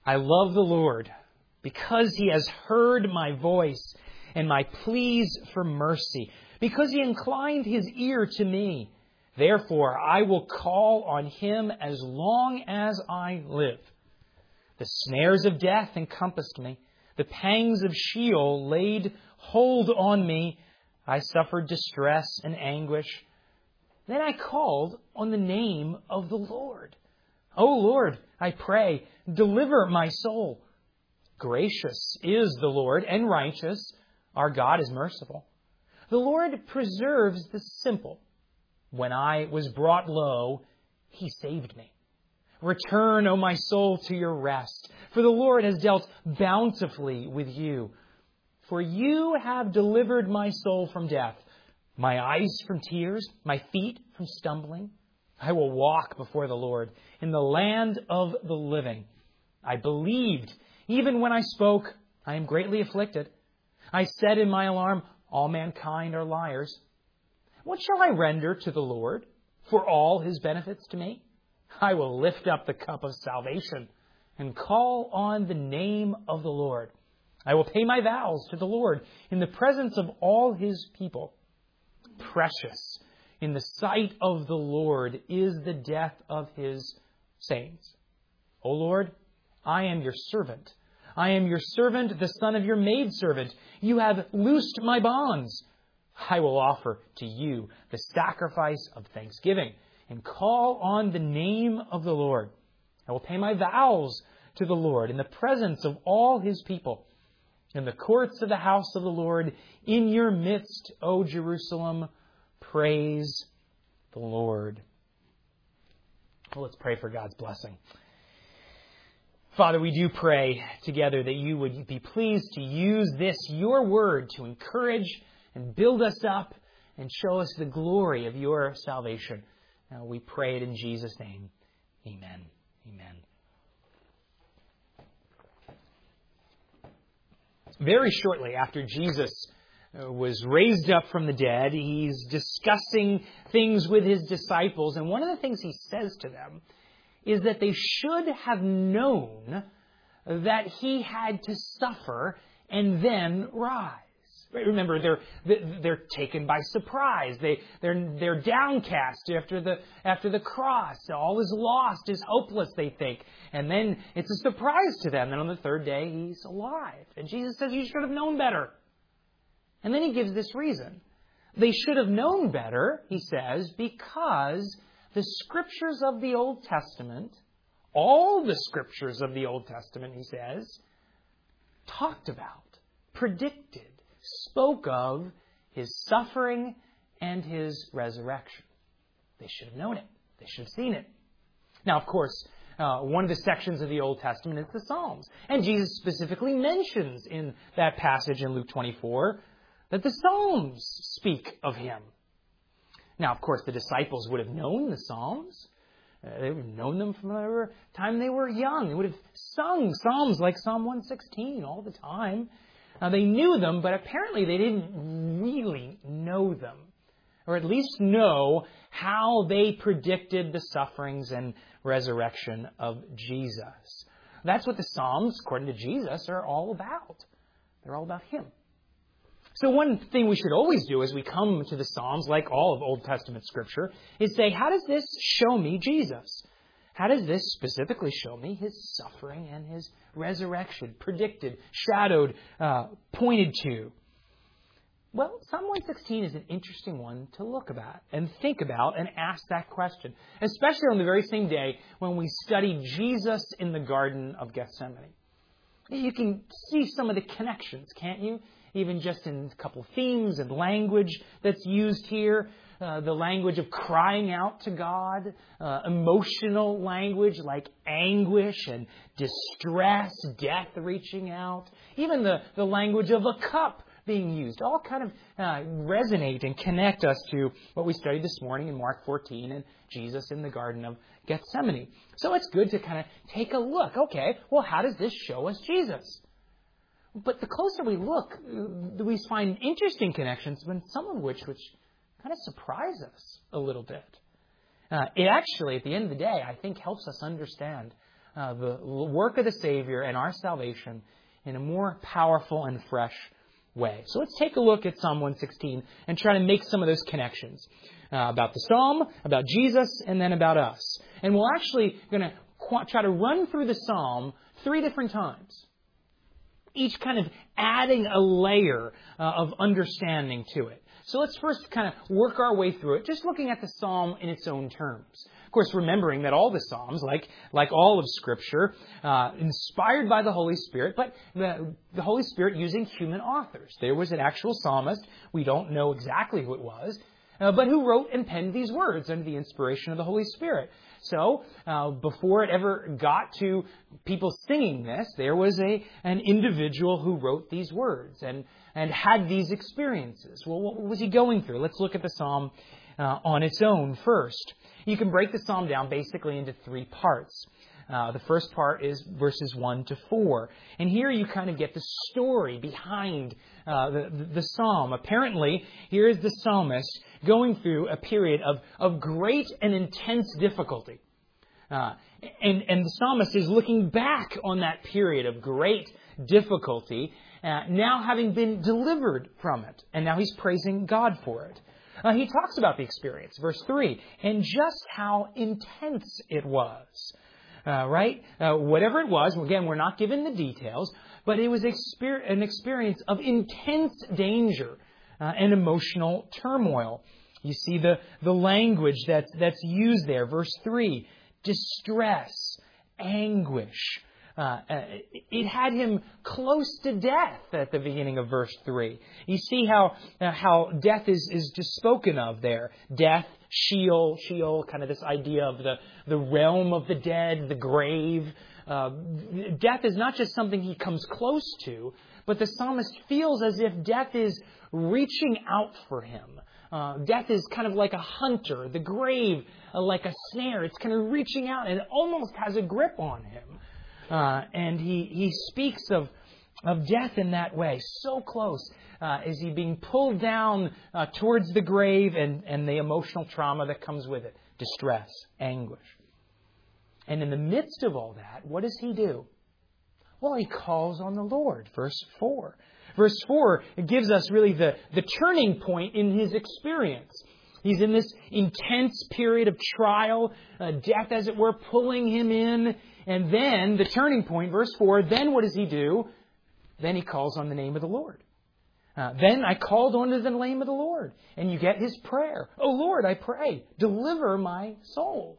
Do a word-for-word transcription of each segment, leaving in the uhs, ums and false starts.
I love the Lord because He has heard my voice and my pleas for mercy, because He inclined His ear to me. Therefore, I will call on Him as long as I live. The snares of death encompassed me. The pangs of Sheol laid hold on me. I suffered distress and anguish. Then I called on the name of the Lord. O Lord, I pray, deliver my soul. Gracious is the Lord and righteous. Our God is merciful. The Lord preserves the simple. When I was brought low, He saved me. Return, O my soul, to your rest, for the Lord has dealt bountifully with you. For you have delivered my soul from death, my eyes from tears, my feet from stumbling. I will walk before the Lord in the land of the living. I believed, even when I spoke, I am greatly afflicted. I said in my alarm, all mankind are liars. What shall I render to the Lord for all His benefits to me? I will lift up the cup of salvation and call on the name of the Lord. I will pay my vows to the Lord in the presence of all His people. Precious in the sight of the Lord is the death of His saints. O Lord, I am your servant. I am your servant, the son of your maidservant. You have loosed my bonds. I will offer to you the sacrifice of thanksgiving and call on the name of the Lord. I will pay my vows to the Lord in the presence of all His people. In the courts of the house of the Lord, in your midst, O Jerusalem, praise the Lord. Well, let's pray for God's blessing. Father, we do pray together that you would be pleased to use this, your word, to encourage and build us up and show us the glory of your salvation. Now we pray it in Jesus' name. Amen. Amen. Very shortly after Jesus was raised up from the dead, He's discussing things with His disciples. And one of the things He says to them is that they should have known that He had to suffer and then rise. Remember, they're they're taken by surprise. They they're they're downcast after the after the cross. All is lost, is hopeless, they think, and then it's a surprise to them. And on the third day, He's alive. And Jesus says, "You should have known better." And then He gives this reason: they should have known better, He says, because the Scriptures of the Old Testament, all the Scriptures of the Old Testament, He says, talked about, predicted, spoke of His suffering and His resurrection. They should have known it. They should have seen it. Now, of course, uh, one of the sections of the Old Testament is the Psalms. And Jesus specifically mentions in that passage in Luke twenty-four that the Psalms speak of Him. Now, of course, the disciples would have known the Psalms. Uh, they would have known them from the time they were young. They would have sung Psalms like Psalm one sixteen all the time. Now, they knew them, but apparently they didn't really know them, or at least know how they predicted the sufferings and resurrection of Jesus. That's what the Psalms, according to Jesus, are all about. They're all about Him. So one thing we should always do as we come to the Psalms, like all of Old Testament Scripture, is say, how does this show me Jesus? How does this specifically show me His suffering and His resurrection, predicted, shadowed, uh, pointed to? Well, Psalm one sixteen is an interesting one to look about and think about and ask that question, especially on the very same day when we study Jesus in the Garden of Gethsemane. You can see some of the connections, can't you? Even just in a couple themes and language that's used here. Uh, the language of crying out to God, uh, emotional language like anguish and distress, death reaching out, even the, the language of a cup being used, all kind of uh, resonate and connect us to what we studied this morning in Mark fourteen and Jesus in the Garden of Gethsemane. So it's good to kind of take a look. Okay, well, how does this show us Jesus? But the closer we look, we find interesting connections, but some of which which kind of surprise us a little bit. Uh, it actually, at the end of the day, I think helps us understand uh, the work of the Savior and our salvation in a more powerful and fresh way. So let's take a look at Psalm one sixteen and try to make some of those connections uh, about the Psalm, about Jesus, and then about us. And we're actually going to qu- try to run through the Psalm three different times, each kind of adding a layer uh, of understanding to it. So let's first kind of work our way through it, just looking at the Psalm in its own terms. Of course, remembering that all the Psalms, like like all of Scripture, uh, inspired by the Holy Spirit, but the, the Holy Spirit using human authors. There was an actual psalmist. We don't know exactly who it was, uh, but who wrote and penned these words under the inspiration of the Holy Spirit. So, uh, before it ever got to people singing this, there was a an individual who wrote these words and, and had these experiences. Well, what was he going through? Let's look at the Psalm uh, on its own first. You can break the Psalm down basically into three parts. Uh, the first part is verses one to four. And here you kind of get the story behind uh, the, the, the Psalm. Apparently, here is the psalmist going through a period of, of great and intense difficulty. Uh, and, and the psalmist is looking back on that period of great difficulty, uh, now having been delivered from it. And now he's praising God for it. Uh, he talks about the experience, verse three, and just how intense it was. Uh, right? Uh, whatever it was, again, we're not given the details, but it was exper- an experience of intense danger uh, and emotional turmoil. You see the, the language that's, that's used there. Verse three, distress, anguish. Uh, it had him close to death at the beginning of verse three. You see how uh, how death is, is just spoken of there. Death, Sheol, Sheol, kind of this idea of the, the realm of the dead, the grave. Uh, death is not just something he comes close to, but the psalmist feels as if death is reaching out for him. Uh, death is kind of like a hunter, the grave uh, like a snare. It's kind of reaching out and it almost has a grip on him. Uh, and he, he speaks of, of death in that way, so close. Uh, is he being pulled down uh, towards the grave and, and the emotional trauma that comes with it? Distress, anguish. And in the midst of all that, what does he do? Well, he calls on the Lord, verse four. Verse four gives us really the, the turning point in his experience. He's in this intense period of trial, uh, death, as it were, pulling him in. And then the turning point, verse four, then what does he do? Then he calls on the name of the Lord. Uh, then I called on to the name of the Lord. And you get his prayer. Oh Lord, I pray, deliver my soul.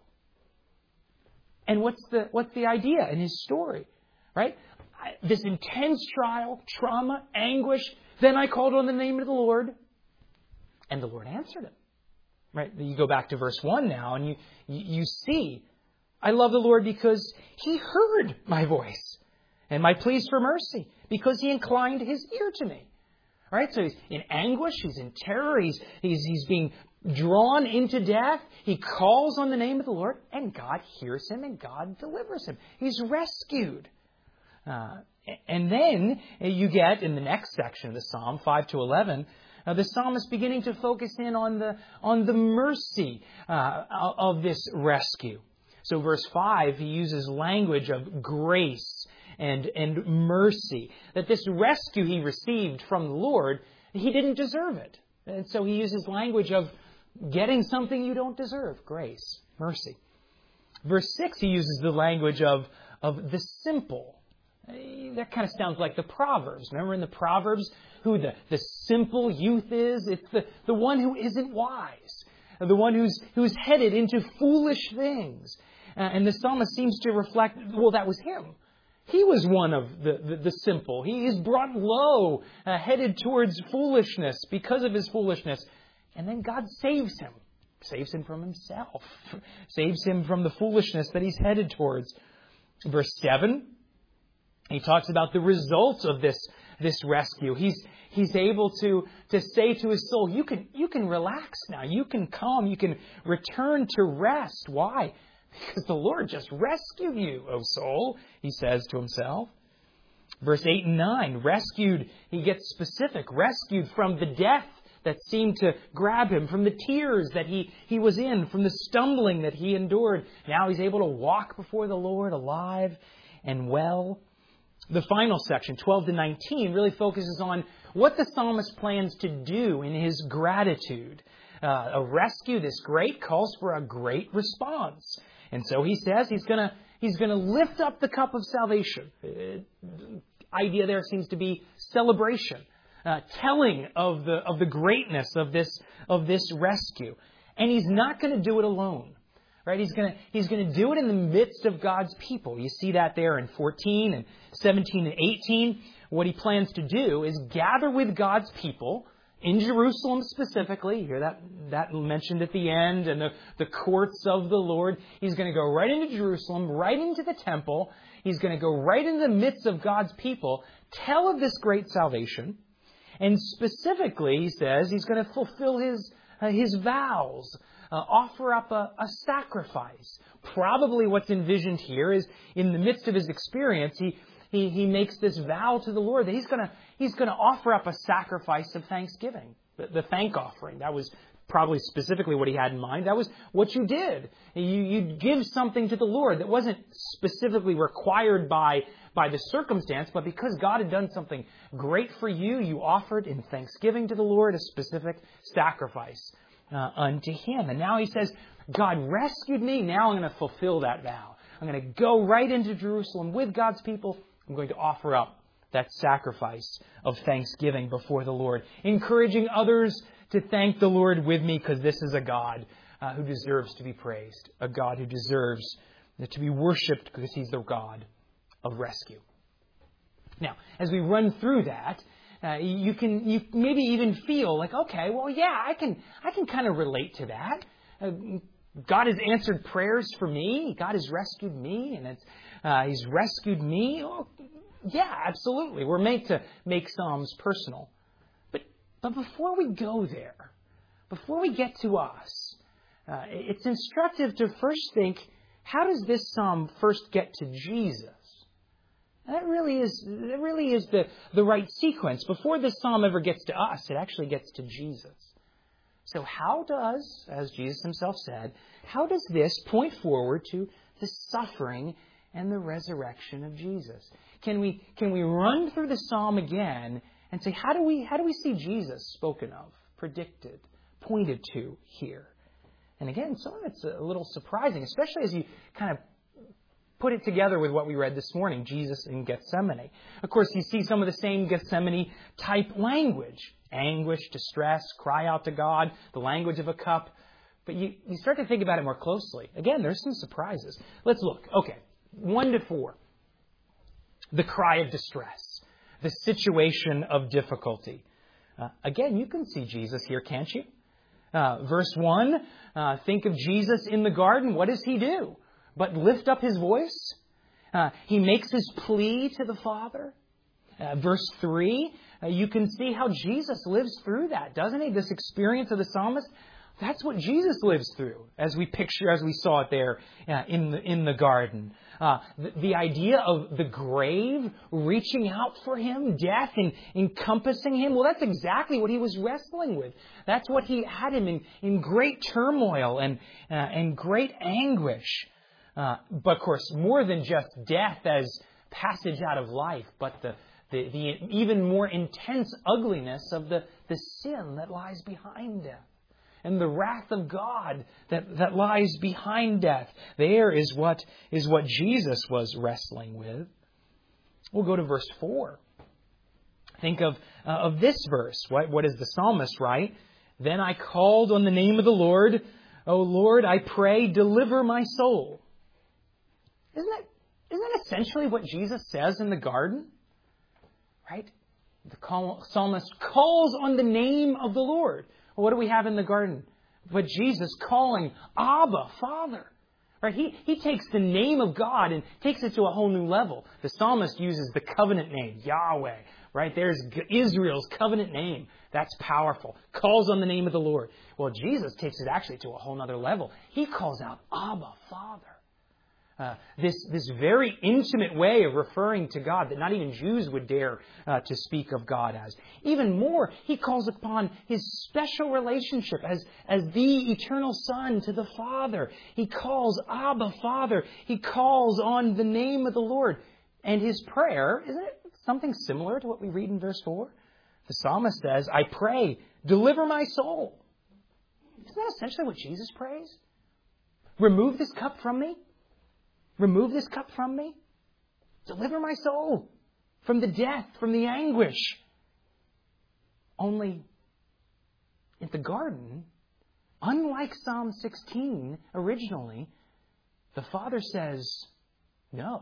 And what's the what's the idea in his story? Right? This intense trial, trauma, anguish. Then I called on the name of the Lord. And the Lord answered him. Right? You go back to verse one now and you, you, you see, I love the Lord because he heard my voice and my pleas for mercy, because he inclined his ear to me. All right, so he's in anguish, he's in terror, he's, he's, he's being drawn into death. He calls on the name of the Lord and God hears him and God delivers him. He's rescued. Uh, and then you get in the next section of the Psalm, five to eleven, Uh, the psalmist beginning to focus in on the on the mercy uh, of this rescue. So verse five, he uses language of grace and, and mercy. That this rescue he received from the Lord, he didn't deserve it. And so he uses language of getting something you don't deserve. Grace, mercy. Verse six, he uses the language of, of the simple. That kind of sounds like the Proverbs. Remember in the Proverbs who the, the simple youth is? It's the, the one who isn't wise. The one who's who's headed into foolish things. Uh, and the psalmist seems to reflect, well, that was him. He was one of the, the, the simple. He is brought low, uh, headed towards foolishness because of his foolishness. And then God saves him. Saves him from himself. Saves him from the foolishness that he's headed towards. Verse seven, he talks about the results of this, this rescue. He's he's able to, to say to his soul, you can you can relax now. You can calm. You can return to rest. Why? Because the Lord just rescued you, O soul, he says to himself. Verse eight and nine, rescued, he gets specific, rescued from the death that seemed to grab him, from the tears that he, he was in, from the stumbling that he endured. Now he's able to walk before the Lord alive and well. The final section, twelve to nineteen, really focuses on what the psalmist plans to do in his gratitude. Uh, a rescue, this great, calls for a great response. And so he says he's going to he's going to lift up the cup of salvation. Uh, the idea there seems to be celebration, uh, telling of the of the greatness of this of this rescue. And he's not going to do it alone. Right? He's going to he's going to do it in the midst of God's people. You see that there in fourteen and seventeen and eighteen. What he plans to do is gather with God's people in Jerusalem specifically. You hear that that mentioned at the end, and the, the courts of the Lord. He's going to go right into Jerusalem, right into the temple. He's going to go right into the midst of God's people, tell of this great salvation, and specifically, he says, he's going to fulfill his uh, his vows. Uh, offer up a, a sacrifice. Probably what's envisioned here is in the midst of his experience, he he, he makes this vow to the Lord that he's going to he's going to offer up a sacrifice of thanksgiving, the, the thank offering. That was probably specifically what he had in mind. That was what you did. You you'd give something to the Lord that wasn't specifically required by by the circumstance, but because God had done something great for you, you offered in thanksgiving to the Lord a specific sacrifice Uh, unto him. And now he says, God rescued me. Now I'm going to fulfill that vow. I'm going to go right into Jerusalem with God's people. I'm going to offer up that sacrifice of thanksgiving before the Lord, encouraging others to thank the Lord with me, because this is a God uh, who deserves to be praised, a God who deserves to be worshipped because he's the God of rescue. Now, as we run through that, Uh, you can you maybe even feel like, okay, well, yeah, I can I can kind of relate to that. Uh, God has answered prayers for me. God has rescued me, and it's uh, He's rescued me. Oh, yeah, absolutely. We're made to make Psalms personal. But but before we go there, before we get to us, uh, it's instructive to first think, how does this psalm first get to Jesus? That really is that really is the, the right sequence. Before this psalm ever gets to us, it actually gets to Jesus. So how does, as Jesus himself said, how does this point forward to the suffering and the resurrection of Jesus? Can we can we run through the psalm again and say, how do we how do we see Jesus spoken of, predicted, pointed to here? And again, some of it's a little surprising, especially as you kind of put it together with what we read this morning, Jesus in Gethsemane. Of course, you see some of the same Gethsemane-type language. Anguish, distress, cry out to God, the language of a cup. But you, you start to think about it more closely. Again, there's some surprises. Let's look. Okay, one to four. The cry of distress. The situation of difficulty. Uh, again, you can see Jesus here, can't you? Uh, verse one, uh, think of Jesus in the garden. What does he do? But lift up his voice. Uh, he makes his plea to the Father. Uh, verse three, uh, you can see how Jesus lives through that, doesn't he? This experience of the psalmist, that's what Jesus lives through, as we picture, as we saw it there uh, in the in the garden. Uh, the, the idea of the grave reaching out for him, death and encompassing him, well, that's exactly what he was wrestling with. That's what he had him in, in great turmoil and uh, and great anguish. Uh, but of course, more than just death as passage out of life, but the, the, the even more intense ugliness of the, the sin that lies behind death. And the wrath of God that, that lies behind death. There is what is what Jesus was wrestling with. We'll go to verse four. Think of, uh, of this verse. What, what does the psalmist write? Then I called on the name of the Lord. O Lord, I pray, deliver my soul. Isn't that, isn't that essentially what Jesus says in the garden? Right? The psalmist calls on the name of the Lord. Well, what do we have in the garden? But Jesus calling Abba, Father. Right? He, he takes the name of God and takes it to a whole new level. The psalmist uses the covenant name, Yahweh. Right? There's Israel's covenant name. That's powerful. Calls on the name of the Lord. Well, Jesus takes it actually to a whole other level. He calls out Abba, Father. Uh, this, this very intimate way of referring to God that not even Jews would dare uh, to speak of God as. Even more, he calls upon his special relationship as, as the eternal Son to the Father. He calls Abba, Father. He calls on the name of the Lord. And his prayer, isn't it something similar to what we read in verse four? The psalmist says, I pray, deliver my soul. Isn't that essentially what Jesus prays? Remove this cup from me. Remove this cup from me. Deliver my soul from the death, from the anguish. Only in the garden, unlike Psalm sixteen originally, the Father says, no.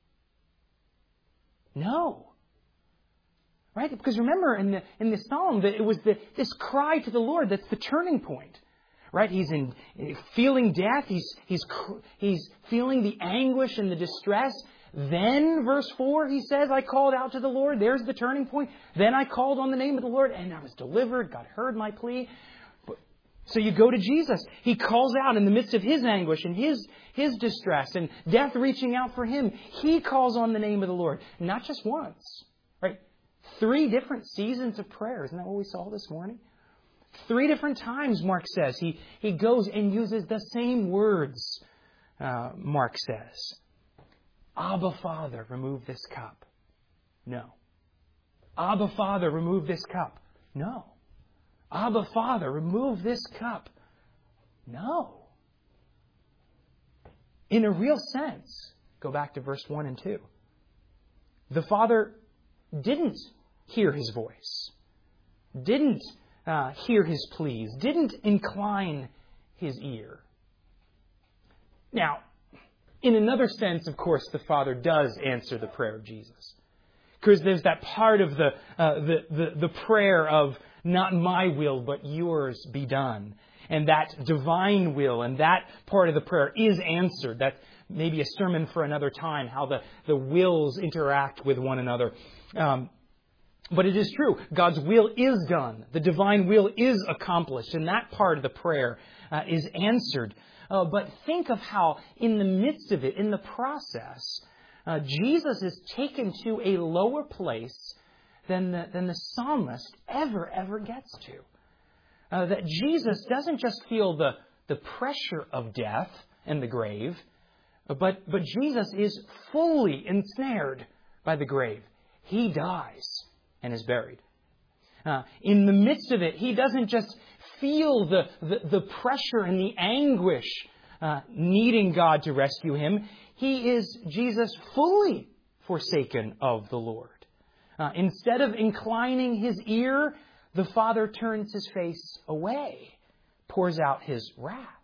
No. Right? Because remember in the, in the Psalm that it was the, this cry to the Lord that's the turning point. Right? He's in feeling death. He's, he's, he's feeling the anguish and the distress. Then, verse four, he says, I called out to the Lord. There's the turning point. Then I called on the name of the Lord and I was delivered. God heard my plea. So you go to Jesus. He calls out in the midst of his anguish and his, his distress and death reaching out for him. He calls on the name of the Lord. Not just once. Right? Three different seasons of prayer. Isn't that what we saw this morning? Three different times, Mark says, he, he goes and uses the same words, uh, Mark says. Abba, Father, remove this cup. No. Abba, Father, remove this cup. No. Abba, Father, remove this cup. No. In a real sense, go back to verse one and two. The Father didn't hear his voice. Didn't Uh, hear his pleas, didn't incline his ear. Now, in another sense, of course, the Father does answer the prayer of Jesus. Because there's that part of the, uh, the, the, the prayer of not my will, but yours be done. And that divine will and that part of the prayer is answered. That's maybe a sermon for another time, how the, the wills interact with one another. Um, But it is true. God's will is done. The divine will is accomplished. And that part of the prayer uh, is answered. Uh, but think of how in the midst of it, in the process, uh, Jesus is taken to a lower place than the, than the psalmist ever, ever gets to. Uh, that Jesus doesn't just feel the, the pressure of death and the grave, but, but Jesus is fully ensnared by the grave. He dies and is buried. Uh, in the midst of it, he doesn't just feel the, the, the pressure and the anguish uh, needing God to rescue him. He is, Jesus, fully forsaken of the Lord. Uh, instead of inclining his ear, the Father turns his face away, pours out his wrath.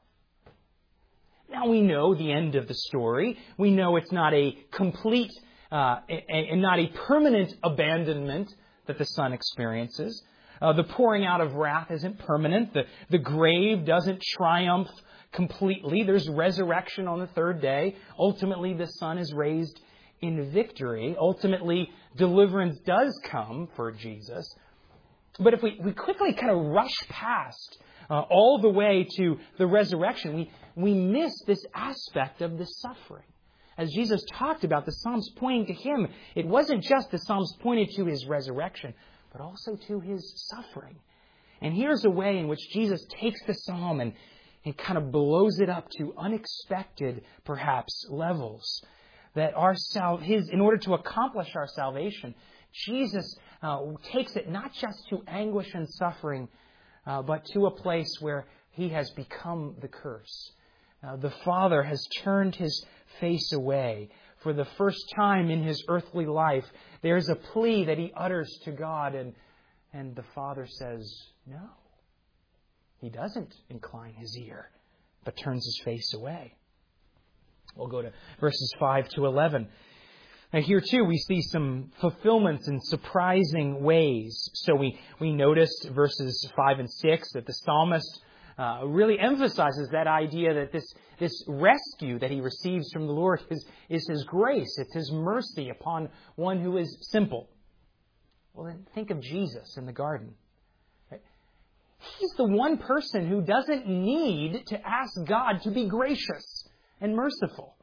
Now we know the end of the story. We know it's not a complete uh, and not a permanent abandonment that the Son experiences. Uh, the pouring out of wrath isn't permanent. The, the grave doesn't triumph completely. There's resurrection on the third day. Ultimately, the Son is raised in victory. Ultimately, deliverance does come for Jesus. But if we, we quickly kind of rush past uh, all the way to the resurrection, we, we miss this aspect of the suffering. As Jesus talked about the Psalms pointing to him, it wasn't just the Psalms pointed to his resurrection, but also to his suffering. And here's a way in which Jesus takes the Psalm and, and kind of blows it up to unexpected, perhaps, levels. That our sal- his, in order to accomplish our salvation, Jesus uh, takes it not just to anguish and suffering, uh, but to a place where he has become the curse. Uh, the Father has turned his face away. For the first time in his earthly life, there's a plea that he utters to God, and, and the Father says, no. He doesn't incline his ear, but turns his face away. We'll go to verses five to eleven. Now here too we see some fulfillments in surprising ways. So we, we noticed verses five and six that the psalmist Uh, really emphasizes that idea that this, this rescue that he receives from the Lord is, is his grace. It's his mercy upon one who is simple. Well, then think of Jesus in the garden. Right? He's the one person who doesn't need to ask God to be gracious and merciful.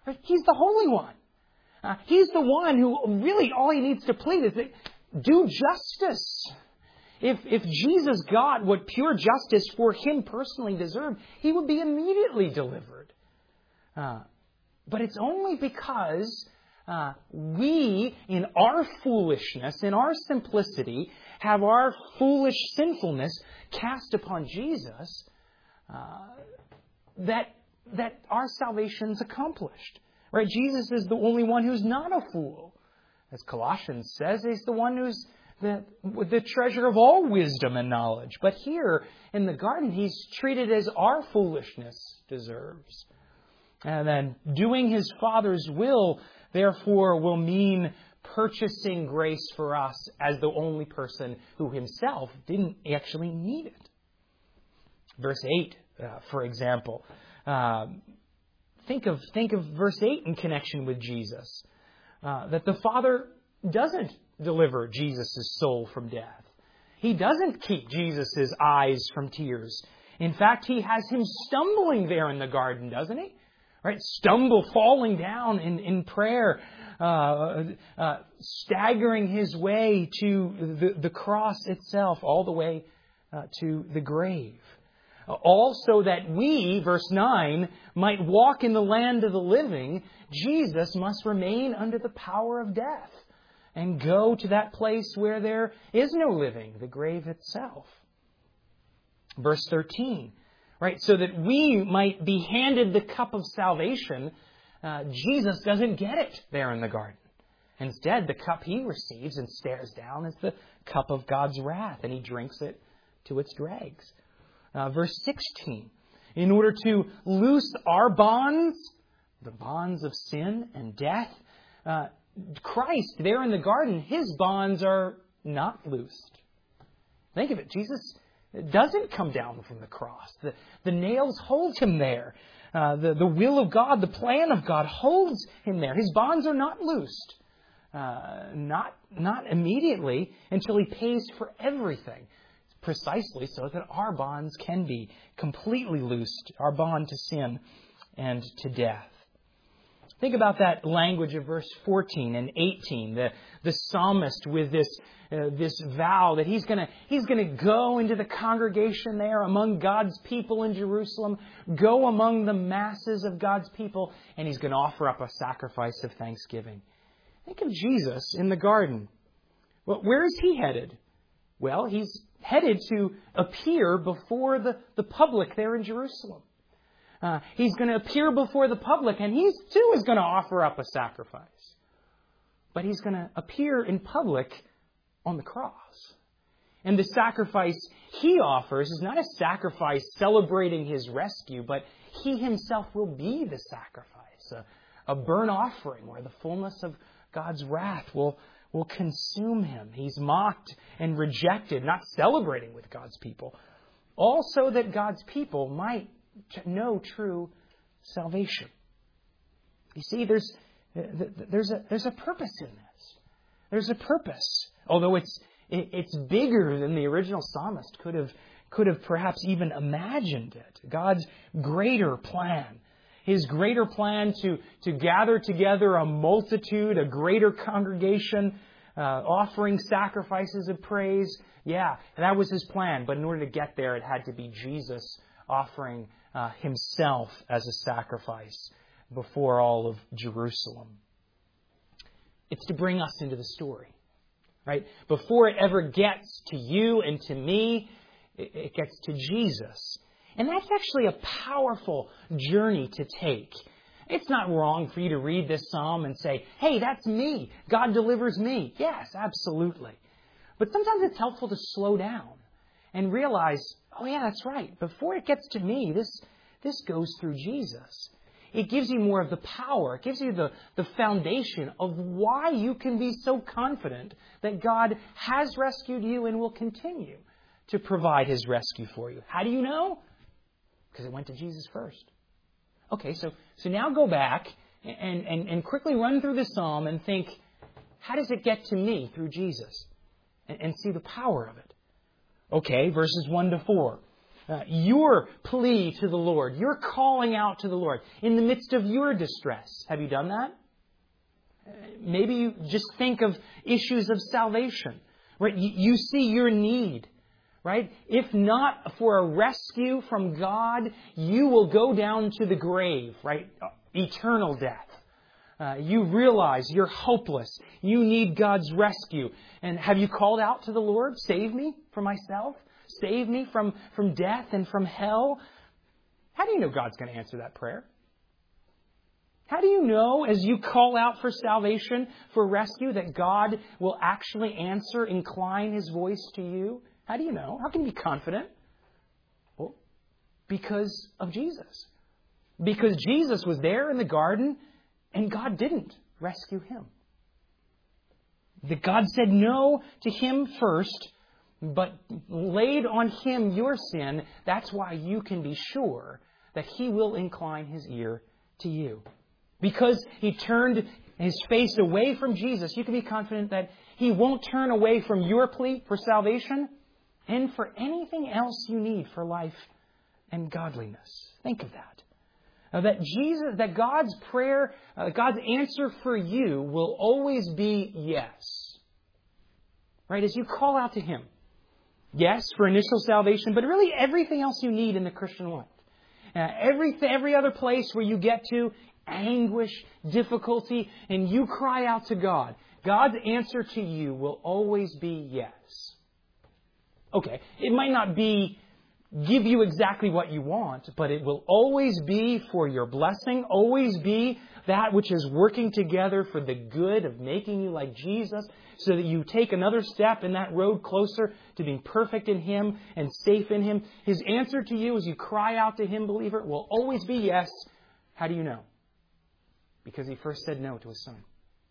He's the Holy One. Uh, he's the one who really all he needs to plead is that do justice. If, if Jesus got what pure justice for him personally deserved, he would be immediately delivered. Uh, but it's only because uh, we, in our foolishness, in our simplicity, have our foolish sinfulness cast upon Jesus, uh, that, that our salvation's accomplished. Right? Jesus is the only one who's not a fool. As Colossians says, he's the one who's the, the treasure of all wisdom and knowledge. But here in the garden, he's treated as our foolishness deserves. And then doing his Father's will, therefore, will mean purchasing grace for us as the only person who himself didn't actually need it. Verse eight, uh, for example. Um, think of think of verse eight in connection with Jesus. Uh, that the Father doesn't deliver Jesus' soul from death. He doesn't keep Jesus' eyes from tears. In fact, he has him stumbling there in the garden, doesn't he? Right? Stumble, falling down in, in prayer, uh, uh, staggering his way to the, the cross itself, all the way uh, to the grave. Also that we, verse nine, might walk in the land of the living, Jesus must remain under the power of death and go to that place where there is no living, the grave itself. Verse thirteen, right? So that we might be handed the cup of salvation, uh, Jesus doesn't get it there in the garden. Instead, the cup he receives and stares down is the cup of God's wrath, and he drinks it to its dregs. Uh, verse sixteen, in order to loose our bonds, the bonds of sin and death, uh, Christ there in the garden, his bonds are not loosed. Think of it. Jesus doesn't come down from the cross. The, the nails hold him there. Uh, the, the will of God, the plan of God holds him there. His bonds are not loosed. Uh, not, not immediately until he pays for everything. Precisely so that our bonds can be completely loosed, our bond to sin and to death. Think about that language of verse fourteen and eighteen. The, the psalmist with this, uh, this vow that he's going to he's going to go into the congregation there among God's people in Jerusalem, go among the masses of God's people, and he's going to offer up a sacrifice of thanksgiving. Think of Jesus in the garden. Well, where is he headed? Well, he's headed to appear before the, the public there in Jerusalem. Uh, he's going to appear before the public, and he too is going to offer up a sacrifice. But he's going to appear in public on the cross. And the sacrifice he offers is not a sacrifice celebrating his rescue, but he himself will be the sacrifice, a, a burnt offering where the fullness of God's wrath will will consume him. He's mocked and rejected, not celebrating with God's people. Also that God's people might know true salvation. You see, there's there's a there's a purpose in this. There's a purpose. Although it's it's bigger than the original psalmist could have could have perhaps even imagined it. God's greater plan. His greater plan to, to gather together a multitude, a greater congregation, uh, offering sacrifices of praise. Yeah, that was his plan. But in order to get there, it had to be Jesus offering uh, himself as a sacrifice before all of Jerusalem. It's to bring us into the story, right? Before it ever gets to you and to me, it, it gets to Jesus. And that's actually a powerful journey to take. It's not wrong for you to read this psalm and say, hey, that's me. God delivers me. Yes, absolutely. But sometimes it's helpful to slow down and realize, oh yeah, that's right. Before it gets to me, this, this goes through Jesus. It gives you more of the power. It gives you the, the foundation of why you can be so confident that God has rescued you and will continue to provide his rescue for you. How do you know? Because it went to Jesus first. Okay, so so now go back and, and, and quickly run through the psalm and think, how does it get to me through Jesus? And, and see the power of it. Okay, verses one to four. uh, your plea to the Lord, your calling out to the Lord in the midst of your distress. Have you done that? Uh, maybe you just think of issues of salvation, right? You, you see your need, right? If not for a rescue from God, you will go down to the grave, right? Eternal death. Uh, you realize you're hopeless. You need God's rescue. And have you called out to the Lord? Save me from myself. Save me from, from death and from hell. How do you know God's going to answer that prayer? How do you know as you call out for salvation, for rescue, that God will actually answer, incline His voice to you? How do you know? How can you be confident? Well, because of Jesus. Because Jesus was there in the garden and God didn't rescue Him. That God said no to Him first, but laid on Him your sin. That's why you can be sure that He will incline His ear to you. Because He turned His face away from Jesus, you can be confident that He won't turn away from your plea for salvation and for anything else you need for life and godliness. Think of that. Uh, that Jesus, that God's prayer, uh, God's answer for you will always be yes. Right? As you call out to Him. Yes, for initial salvation, but really everything else you need in the Christian life. Uh, every, every other place where you get to anguish, difficulty, and you cry out to God, God's answer to you will always be yes. Okay, it might not be give you exactly what you want, but it will always be for your blessing, always be that which is working together for the good of making you like Jesus, so that you take another step in that road closer to being perfect in Him and safe in Him. His answer to you as you cry out to Him, believer, will always be yes. How do you know? Because He first said no to His Son.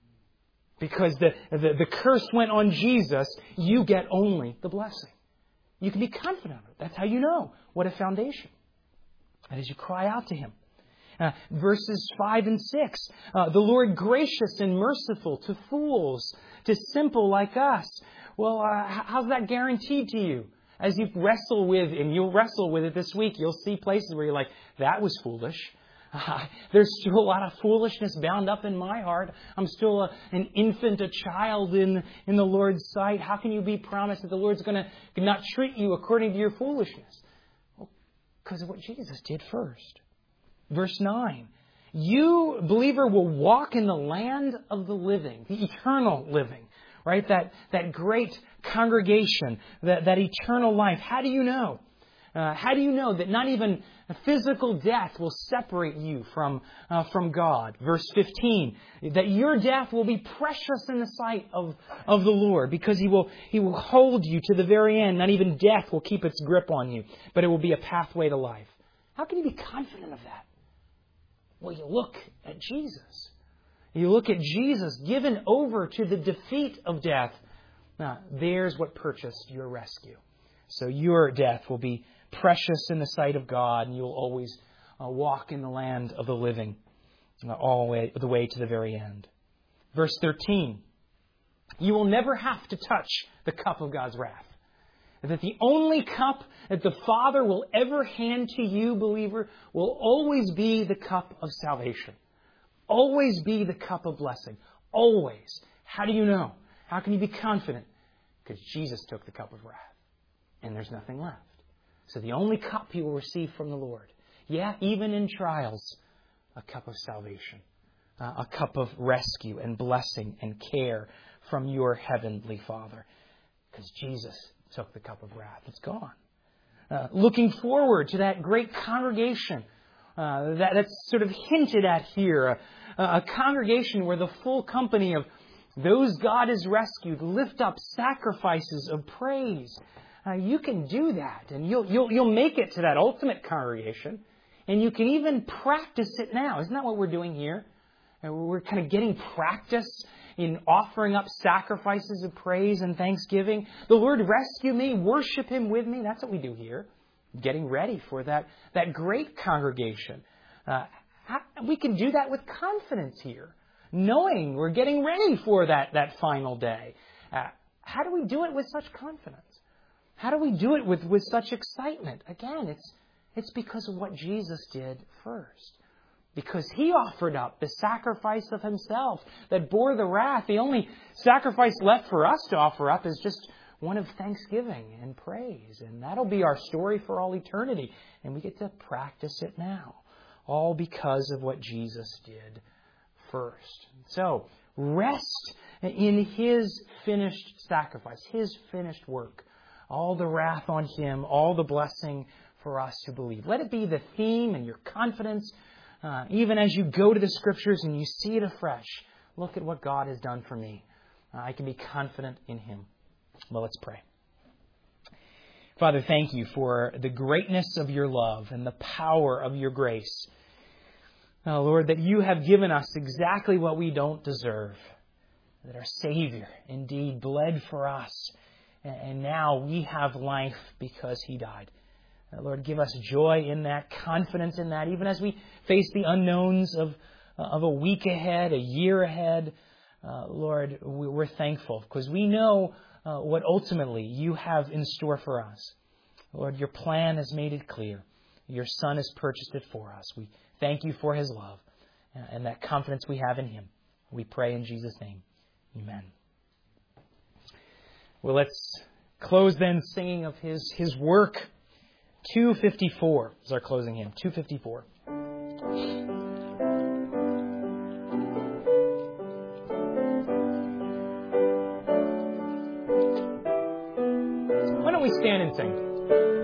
Because the, the, the curse went on Jesus, you get only the blessing. You can be confident of it. That's how you know. What a foundation. And as you cry out to Him. Uh, verses five and six. Uh, the Lord gracious and merciful to fools, to simple like us. Well, uh, how's that guaranteed to you? As you wrestle with, and you'll wrestle with it this week, you'll see places where you're like, that was foolish. Uh, there's still a lot of foolishness bound up in my heart. I'm still a, an infant, a child in, in the Lord's sight. How can you be promised that the Lord's going to not treat you according to your foolishness? Well, because of what Jesus did first. Verse nine. You, believer, will walk in the land of the living, the eternal living. Right? That, that great congregation, that, that eternal life. How do you know? Uh, how do you know that not even a physical death will separate you from uh, from God? Verse fifteen, that your death will be precious in the sight of, of the Lord, because He will He will hold you to the very end. Not even death will keep its grip on you, but it will be a pathway to life. How can you be confident of that? Well, you look at Jesus. You look at Jesus given over to the defeat of death. Now, there's what purchased your rescue. So your death will be precious in the sight of God, and you will always uh, walk in the land of the living uh, all the way, the way to the very end. Verse thirteen, you will never have to touch the cup of God's wrath. That the only cup that the Father will ever hand to you, believer, will always be the cup of salvation. Always be the cup of blessing. Always. How do you know? How can you be confident? Because Jesus took the cup of wrath. And there's nothing left. So the only cup you will receive from the Lord, yeah, even in trials, a cup of salvation, uh, a cup of rescue and blessing and care from your heavenly Father. Because Jesus took the cup of wrath. It's gone. Uh, looking forward to that great congregation uh, that, that's sort of hinted at here, a, a congregation where the full company of those God has rescued lift up sacrifices of praise. Uh, you can do that, and you'll, you'll, you'll make it to that ultimate congregation, and you can even practice it now. Isn't that what we're doing here? Uh, we're kind of getting practice in offering up sacrifices of praise and thanksgiving. The Lord rescue me, worship Him with me. That's what we do here. Getting ready for that, that great congregation. Uh, how, we can do that with confidence here, knowing we're getting ready for that, that final day. Uh, how do we do it with such confidence? How do we do it with, with such excitement? Again, it's, it's because of what Jesus did first. Because He offered up the sacrifice of Himself that bore the wrath. The only sacrifice left for us to offer up is just one of thanksgiving and praise. And that'll be our story for all eternity. And we get to practice it now. All because of what Jesus did first. So, rest in His finished sacrifice, His finished work. All the wrath on Him, all the blessing for us who believe. Let it be the theme and your confidence, uh, even as you go to the Scriptures and you see it afresh. Look at what God has done for me. Uh, I can be confident in Him. Well, let's pray. Father, thank You for the greatness of Your love and the power of Your grace. Oh, Lord, that You have given us exactly what we don't deserve. That our Savior indeed bled for us. And now we have life because He died. Lord, give us joy in that, confidence in that, even as we face the unknowns of, of a week ahead, a year ahead. Uh, Lord, we're thankful because we know uh, what ultimately You have in store for us. Lord, Your plan has made it clear. Your Son has purchased it for us. We thank You for His love and that confidence we have in Him. We pray in Jesus' name. Amen. Well, let's close then singing of His, His work. two fifty-four is our closing hymn. two fifty-four. Why don't we stand and sing?